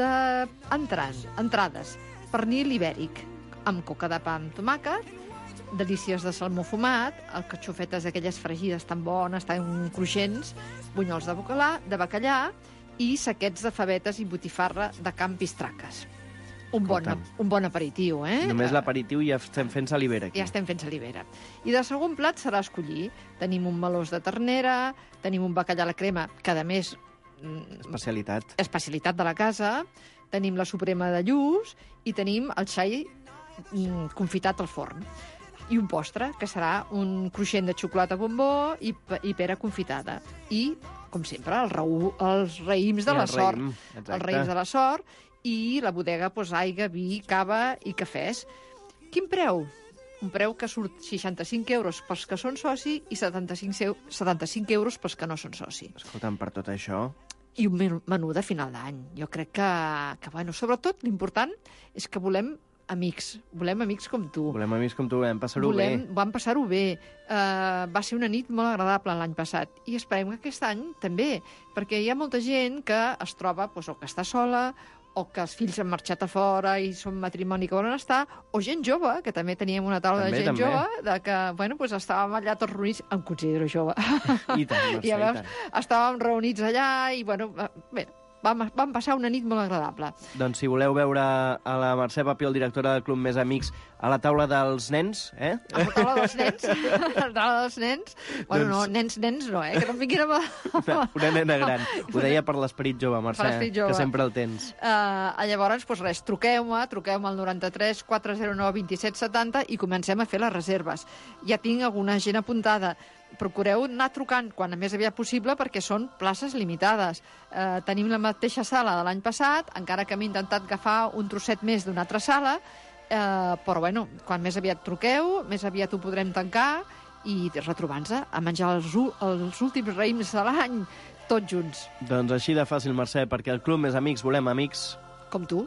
d'entrants, entrades, pernil ibèric, amb coca de pa amb tomàquet, delícies de salmó fumat, alcatxofetes d'aquelles fregides tan bones, tan cruixents, bunyols de bacallà, de bacallà i saquets de favetes i botifarra de camp pistraques. Un bon, un bon aperitiu, eh?
Només l'aperitiu ja estem fent salivera aquí.
Ja estem fent salivera. I de segon plat serà escollir. Tenim un melós de ternera, tenim un bacallà a la crema, que a més...
Especialitat.
Especialitat de la casa. Tenim la suprema de lluç i tenim el xai confitat al forn. I un postre, que serà un cruixent de xocolata bombó i, i pera confitada. I, com sempre, el raú, els raïms de
I
la
el
sort.
raïm, exacte.
Els raïms de la sort i la bodega, doncs, aigua, vi, cava i cafès. Quin preu? Un preu que surt seixanta-cinc euros pels que són soci i setanta-cinc euros pels que no són soci.
Escolta'm, per tot això...
I un menú, menú de final d'any. Jo crec que, que bueno, sobretot, l'important és que volem amics. Volem amics com tu.
Volem amics com tu, vam passar-ho bé.
Vam passar-ho bé. Uh, va ser una nit molt agradable l'any passat. I esperem que aquest any també, perquè hi ha molta gent que es troba, doncs, o que està sola, o que els fills han marxat a fora i són matrimoni que volen estar, o gent jove, que també teníem una taula
també,
de gent
també.
jove, de que, bueno, doncs estàvem allà tots reunits, em considero jove.
I tant, Mercè,
I, llavors,
i tant.
estàvem reunits allà i, bueno, bé, vam, vam passar una nit molt agradable.
Doncs si voleu veure a la Mercè Papiol, directora del Club Més Amics, a la taula dels nens, eh?
A la taula dels nens? A la taula dels nens? Bueno, no, nens, nens no, eh? Que no em vinguin amb...
Una, una nena gran. Ho deia per l'esperit jove, Mercè,
l'esperit jove.
que sempre el tens.
Uh, llavors, doncs res, truqueu-me, truqueu-me al noranta-tres quatre zero nou vint set setanta i comencem a fer les reserves. Ja tinc alguna gent apuntada. Procureu anar trucant quan més aviat possible perquè són places limitades. Eh, tenim la mateixa sala de l'any passat, encara que hem intentat agafar un trosset més d'una altra sala, eh, però bueno, quan més aviat truqueu, més aviat ho podrem tancar i retrobar-nos a menjar els, els últims raïms de l'any tots junts.
Doncs així de fàcil, Mercè, perquè el Club Més Amics volem amics...
Com tu.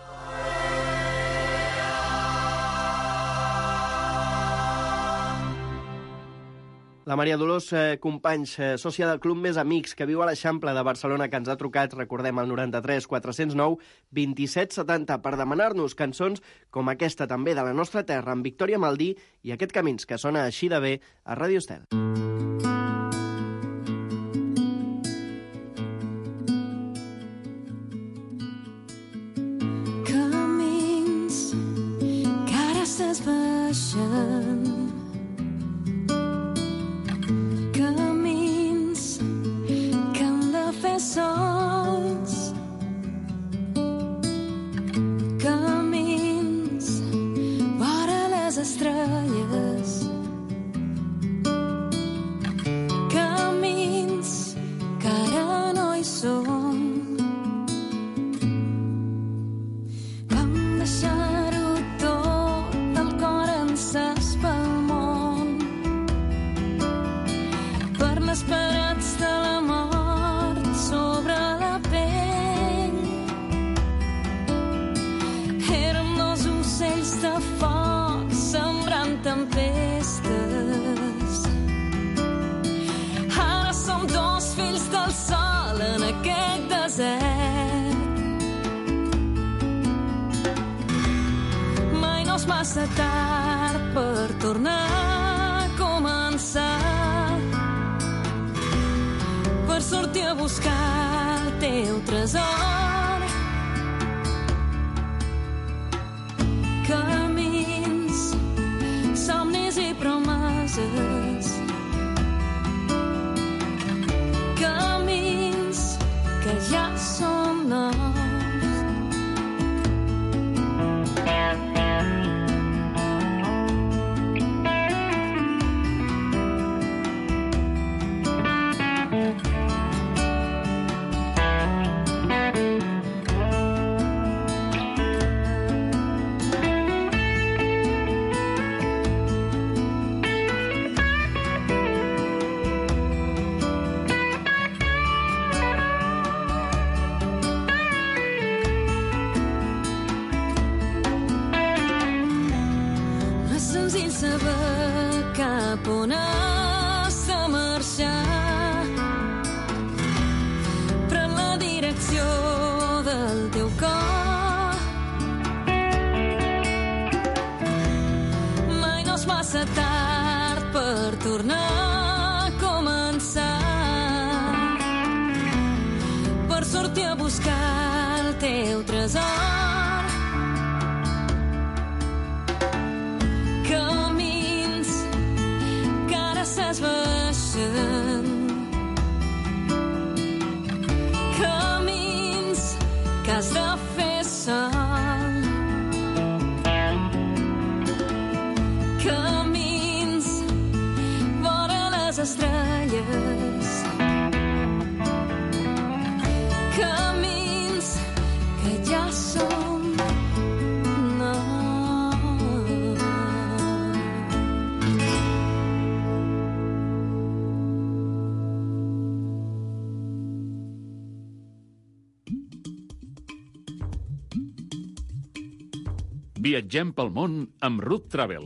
La Maria Dolors eh, Companys, eh, sòcia del Club Més Amics, que viu a l'Eixample de Barcelona, que ens ha trucat, recordem, al noranta-tres quatre zero nou vint set setanta per demanar-nos cançons com aquesta també de la nostra terra, amb Victòria Maldí i aquest Camins, que sona així de bé a Ràdio Estel.
Camins que ara estàs baixant, sols, camins vora les estrelles, massa tard per tornar a començar, per sortir a buscar el teu tresor. Camins, somnis i promeses, camins que ja som nous. On has de marxar, pren la direcció del teu cor. Mai no és massa tard per tornar a començar, per sortir a buscar el teu tresor. Camins que has de fer sol, camins vora les estrelles, camins que ja som
Viatgem pel món amb Ruth Travel.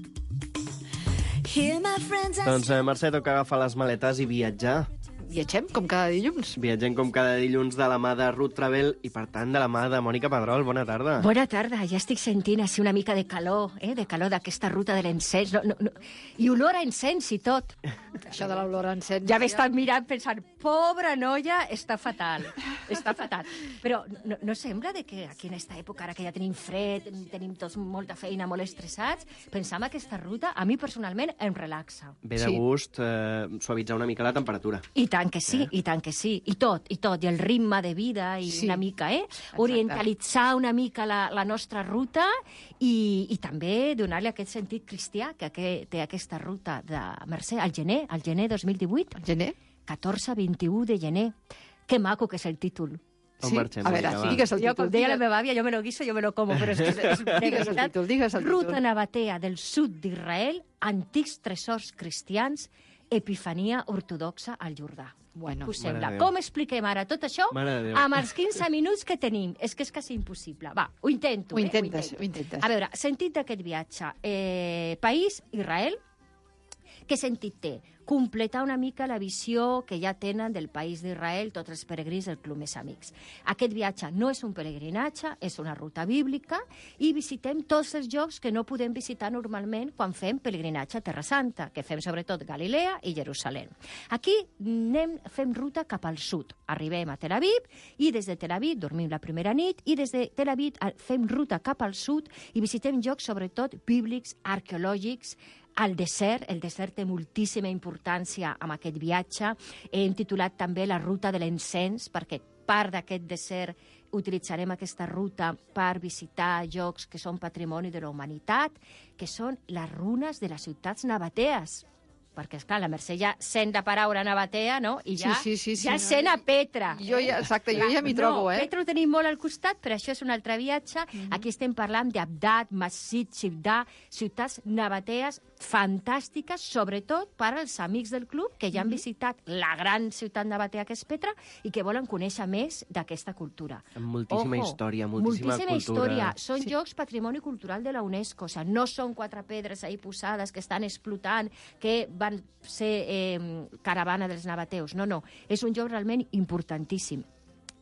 Doncs, eh, Mercè, toca agafar les maletes i viatjar.
Viatgem com cada dilluns.
Viatgem com cada dilluns de la mà de Ruth Travel i, per tant, de la mà de Mònica Pedrol. Bona tarda.
Bona tarda. Ja estic sentint així una mica de calor, eh? de calor d'aquesta ruta de l'encens. No, no, no. I olor a encens i tot.
Això de l'olor a encens.
Ja m'he estat mirant pensant, pobra noia, està fatal. Està fatal. Però no, no sembla de que aquí en aquesta època, ara que ja tenim fred, tenim tots molta feina, molt estressats, pensar en aquesta ruta, a mi personalment em relaxa.
Ve de
Sí.
gust eh, suavitzar una mica la temperatura.
I tant que sí, i tant que sí. I tot, i tot. I el ritme de vida, i
Sí.
una mica, eh? Orientalitzar una mica la, la nostra ruta i, i també donar-li aquest sentit cristià que, que té aquesta ruta de Mercè, al gener, al gener dos mil divuit.
Al gener?
catorze vint-i-u de gener. Que maco que és el títol.
On marxem,
A veure,
Mònica,
sí,
va.
digues el
Jo,
títol.
com deia la
digues-
meva àvia, jo me lo guiso, jo me lo como, però és que és, és de
Digues el
veritat.
títol, digues el títol.
Ruta nabatea del sud d'Israel, antics tresors cristians, epifania ortodoxa al Jordà.
Bueno,
Us
Mare
sembla?
de Déu.
Com expliquem ara tot això
Mare de Déu.
amb els quinze minuts que tenim? És que és quasi impossible. Va, ho intento.
Ho
eh?
intentes,
intento.
ho intentes.
A veure, sentit d'aquest viatge. Eh, país, Israel. Què sentit té? Completar una mica la visió que ja tenen del país d'Israel tots els peregrins del Club Més Amics. Aquest viatge no és un peregrinatge, és una ruta bíblica i visitem tots els llocs que no podem visitar normalment quan fem peregrinatge a Terra Santa, que fem sobretot Galilea i Jerusalem. Aquí anem, fem ruta cap al sud. Arribem a Tel Aviv i des de Tel Aviv dormim la primera nit i des de Tel Aviv eh, fem ruta cap al sud i visitem llocs sobretot bíblics, arqueològics, al desert. El desert té moltíssima importància amb aquest viatge. Hem titulat també la ruta de l'encens, perquè part d'aquest desert utilitzarem aquesta ruta per visitar llocs que són patrimoni de la humanitat, que són les runes de les ciutats nabatees. Perquè, esclar, la Mercè ja sent la paraula nabatea, no? I ja,
Sí, sí, sí, sí,
ja
no?
sent a Petra.
Jo ja- exacte, jo ja m'hi trobo,
no,
eh?
Petra ho tenim molt al costat, però això és un altre viatge.
Mhm.
Aquí estem parlant d'Abdad, Masjid, Sibda, ciutats nabatees fantàstiques, sobretot per als amics del club que ja han visitat la gran ciutat nabatea que és Petra i que volen conèixer més d'aquesta cultura.
Amb moltíssima
Ojo,
història, moltíssima,
moltíssima
cultura.
història. Són sí. llocs patrimoni cultural de la UNESCO. O sigui, no són quatre pedres ahí posades que estan explotant, que van ser eh, caravana dels nabateus. No, no. És un lloc realment importantíssim.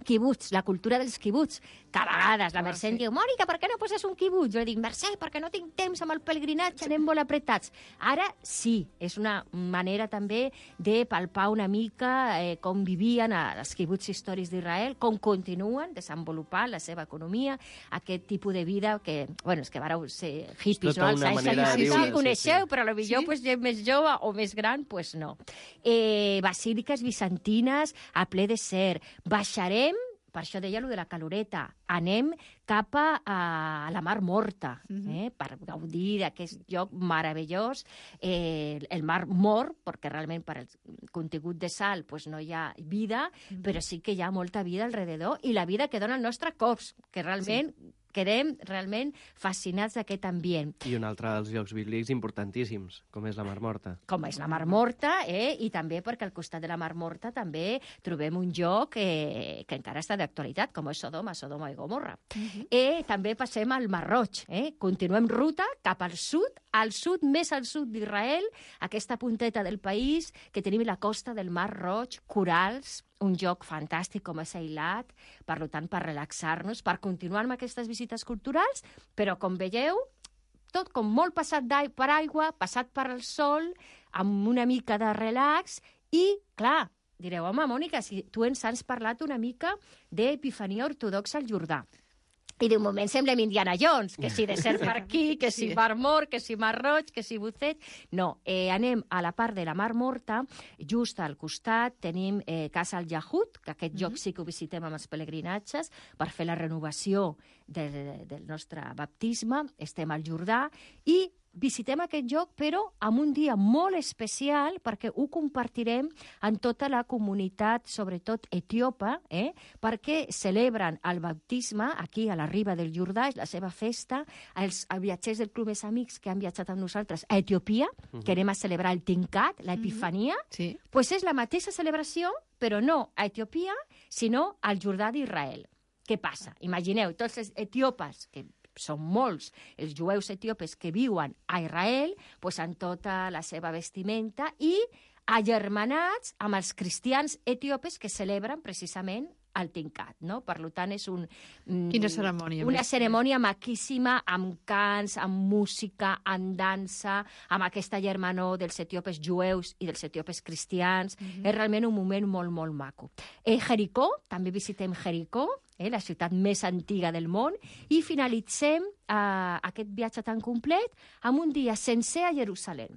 quibuts, la cultura dels quibuts, que a vegades la Mercè em diu, Mònica, per què no poses un quibuts? Jo li dic, Mercè, perquè no tinc temps amb el pelegrinatge, anem molt apretats. Ara sí, és una manera també de palpar una mica eh, com vivien els quibuts històrics d'Israel, com continuen desenvolupant la seva economia, aquest tipus de vida que, bueno, és que vareu ser hippies,
Tota
no?
una
Els
manera de
anys
viure,
el coneixeu,
sí, sí.
però potser
Sí?
pues, gent més jove o més gran, pues no. Eh, basíliques bizantines a ple de ser. Baixarem, per això deia allò de la caloreta, anem cap a, a la Mar Morta, eh, per gaudir d'aquest lloc meravellós. Eh, el Mar mor, perquè realment per el contingut de sal pues, no hi ha vida, però sí que hi ha molta vida alrededor, i la vida que dona el nostre cos, que realment sí. quedem realment fascinats d'aquest ambient.
I un altre dels llocs bíblics importantíssims, com és la Mar Morta.
Com és la Mar Morta, eh? I també perquè al costat de la Mar Morta també trobem un lloc eh, que encara està d'actualitat, com és Sodoma, Sodoma i Gomorra. Uh -huh. eh, també passem al Mar Roig. Eh? Continuem ruta cap al sud, al sud, més al sud d'Israel, aquesta punteta del país, que tenim la costa del Mar Roig, corals, un lloc fantàstic com és Eilat, per tant, per relaxar-nos, per continuar amb aquestes visites culturals, però, com veieu, tot com molt passat per aigua, passat per el sol, amb una mica de relax, i, clar, direu, home, Mònica, si tu ens has parlat una mica d'Epifania ortodoxa al Jordà. I d'un moment semblem Indiana Jones, que si de ser per aquí, que si Mar Mort, que si Mar Roig, que si Bucet... No, eh, anem a la part de la Mar Morta, just al costat tenim eh, Casa al Yahud, que aquest lloc sí que ho visitem amb els pelegrinatges, per fer la renovació de, de, del nostre baptisme, estem al Jordà, i visitem aquest lloc, però amb un dia molt especial, perquè ho compartirem amb tota la comunitat, sobretot etíopa, eh? perquè celebren el baptisme aquí a la riba del Jordà, és la seva festa, els viatgers del Club Més Amics que han viatjat amb nosaltres a Etiòpia, uh -huh. que anem a celebrar el Tincat, l'Epifania, uh -huh. sí. pues és la mateixa celebració, però no a Etiòpia, sinó al Jordà d'Israel. Què passa? Imagineu, tots els etiòpes, que són molts els jueus etíopes que viuen a Israel, pues, amb tota la seva vestimenta i agermanats amb els cristians etíopes que celebren precisament el Tincat, no? Per tant, és un...
Quina cerimònia.
Una cerimònia maquíssima, amb cants, amb música, amb dansa, amb aquesta germanor dels etíopes jueus i dels etíopes cristians. Mm-hmm. És realment un moment molt, molt maco. Eh, Jericó, també visitem Jericó, eh, la ciutat més antiga del món, i finalitzem eh, aquest viatge tan complet amb un dia sencer a Jerusalem.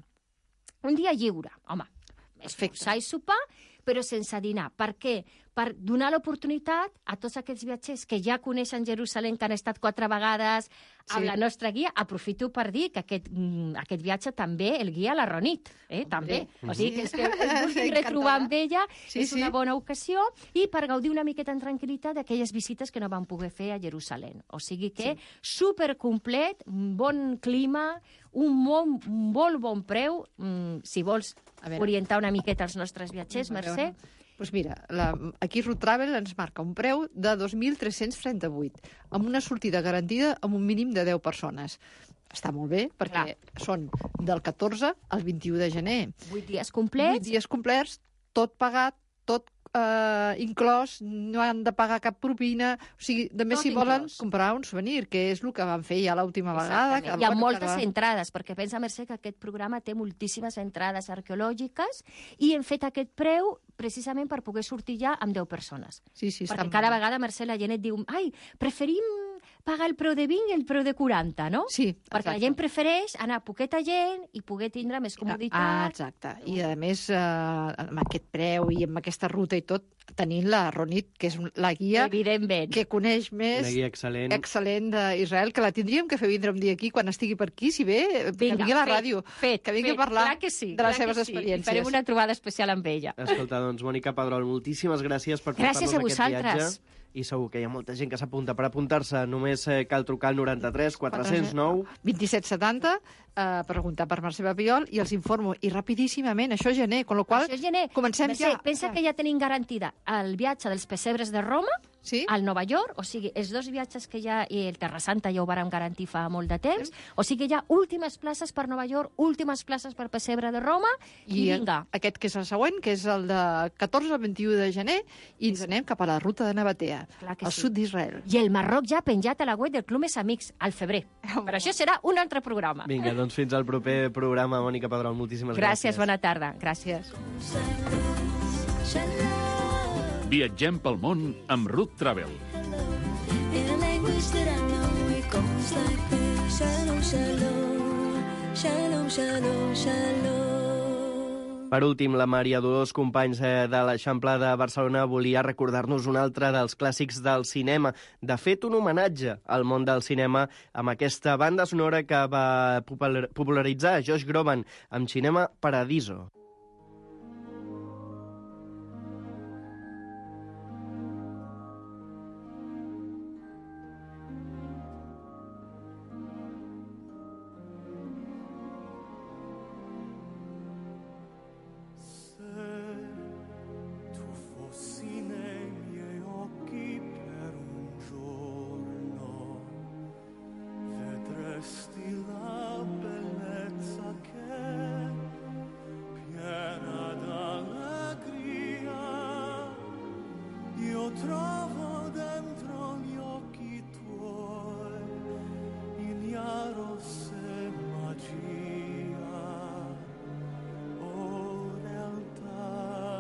Un dia lliure, home. Esforçar i sopar, però sense dinar. Per què? Per donar l'oportunitat a tots aquests viatgers que ja coneixen Jerusalem, que han estat quatre vegades amb sí. la nostra guia. Aprofito per dir que aquest, mm, aquest viatge també el guia la Ronit, eh? també. O sigui que és que es vulgui retrobar amb ella, sí, és sí. una bona ocasió, i per gaudir una miqueta en tranquil·litat d'aquelles visites que no van poder fer a Jerusalem. O sigui que sí. supercomplet, bon clima, un molt, molt bon preu, mm, si vols orientar una miqueta els nostres viatgers, Mercè.
Doncs mira, la, aquí Root Travel ens marca un preu de dos mil tres-cents trenta-vuit, amb una sortida garantida amb un mínim de deu persones. Està molt bé, perquè Clar. són del catorze al vint-i-u de gener.
Vuit dies complets.
Vuit dies complets, tot pagat, tot eh, inclòs, no han de pagar cap propina. O sigui, també si volen inclòs. comprar un souvenir, que és el que van fer ja l'última vegada. Que,
Hi ha bueno, moltes que... entrades, perquè pensa, Mercè, que aquest programa té moltíssimes entrades arqueològiques i hem fet aquest preu precisament per poder sortir ja amb deu persones.
Sí, sí,
perquè cada vegada, Mercè, la gent et diu ai, preferim pagar el preu de vint i el preu de quaranta, no?
Sí,
perquè exacte. la gent prefereix anar a poqueta gent i poder tindre més comoditat.
Ah, exacte. I, a més, eh, amb aquest preu i amb aquesta ruta i tot, tenint la Ronit, que és la guia
Evidentment.
que coneix més...
Una guia excel·lent.
Excel·lent d'Israel, que la tindríem que fer vindre un dia aquí, quan estigui per aquí, si ve,
Vinga,
que vingui a la
fet,
ràdio,
fet,
que vingui
fet.
a parlar
clar que sí,
de les
clar
seves
que sí.
experiències.
I farem una trobada especial amb ella.
Escolta, doncs, Mònica Pedrol, moltíssimes gràcies per
Gràcies
portar-nos
a
aquest viatge. I segur que hi ha molta gent que s'apunta. Per apuntar-se només eh, cal trucar al noranta-tres quatre cents nou
vint-i-set setanta eh, preguntar per Mercè Papiol i els informo. I rapidíssimament, això és gener, con lo qual
Això és gener.
comencem
Mercè,
ja...
pensa que ja tenim garantida el viatge dels pessebres de Roma
sí?
al Nova York, o sigui, els dos viatges que ja, i el Terra Santa ja ho vàrem garantir fa molt de temps, o sigui, hi ha últimes places per Nova York, últimes places per pessebre de Roma, i, i vinga.
Aquest que és el següent, que és el de catorze al vint-i-u de gener, i ens anem cap a la ruta de Nabatea, al
sí.
sud d'Israel.
I el Marroc ja ha penjat a la web del Club Més Amics, al febrer. Per això serà un altre programa.
Vinga, doncs fins al proper programa, Mònica Pedrol. Moltíssimes gràcies.
Gràcies, bona tarda. Gràcies.
Viatgem pel món amb Ruth Travel.
In a language that I know, it goes like this. Shalom, shalom, shalom, shalom, shalom.
Per últim, la Maria Dolors Companys eh, de l'Eixample de Barcelona volia recordar-nos un altre dels clàssics del cinema. De fet, un homenatge al món del cinema amb aquesta banda sonora que va popularitzar Josh Groban amb Cinema Paradiso.
Trovo dentro gli occhi tuoi ignarose magia, o realtà.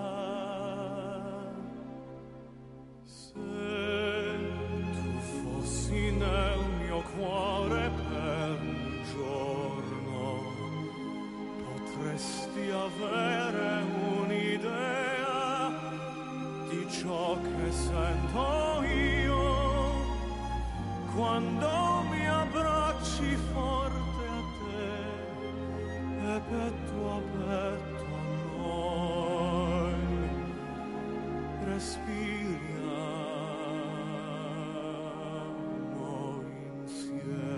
Se tu fossi nel mio cuore per un giorno, potresti avere un'idea di ciò che sento io quando mi abbracci forte a te e petto a petto a noi respiriamo insieme.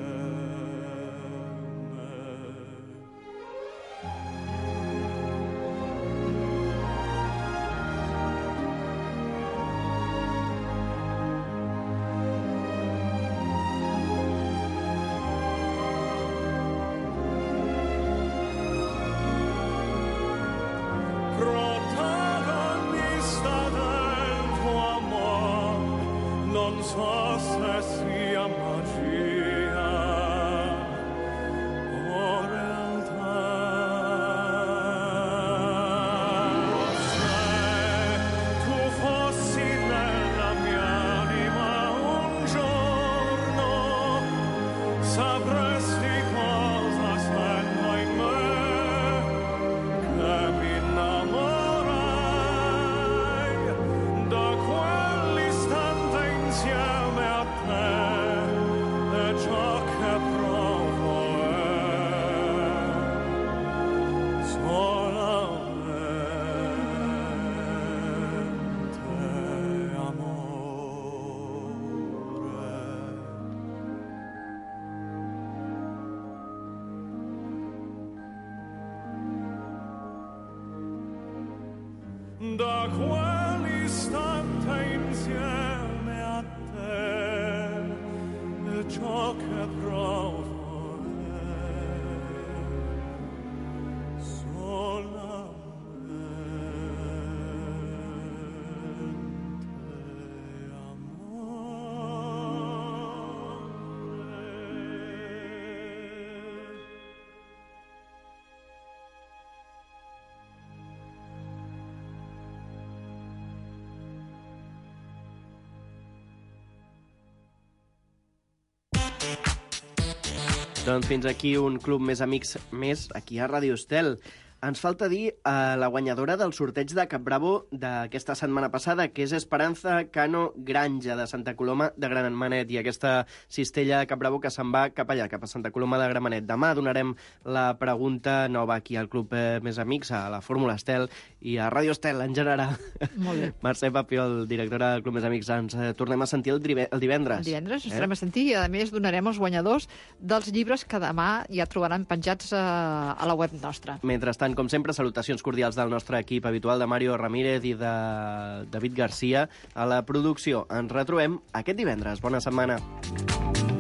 Non so se sia magia o realtà. Se tu fossi nella mia anima un giorno, sapresti cosa sento in me, che mi innamorai da quell'istante insieme a te, e ciò che provo è solamente amore. Da quell'istante insieme a te, e ciò che provo è solamente amore.
Doncs fins aquí un Club Més Amics més aquí a Ràdio Estel. Ens falta dir a la guanyadora del sorteig de Cap Bravo d'aquesta setmana passada, que és Esperanza Cano Granja, de Santa Coloma de Gramenet, i aquesta cistella de Cap Bravo que se'n va cap allà, cap a Santa Coloma de Gramenet. Demà donarem la pregunta nova aquí al Club eh, Més Amics, a la Fórmula Estel i a Ràdio Estel en general.
Molt bé.
Mercè Papiol, directora del Club Més Amics, ens eh, tornem a sentir el, drive, el divendres.
El divendres ens
eh?
tornem a sentir i, a més, donarem els guanyadors dels llibres que demà ja trobaran penjats eh, a la web nostra.
Mentrestant, com sempre, salutacions cordials del nostre equip habitual de Mario Ramírez i de David Garcia a la producció. Ens retrobem aquest divendres. Bona setmana.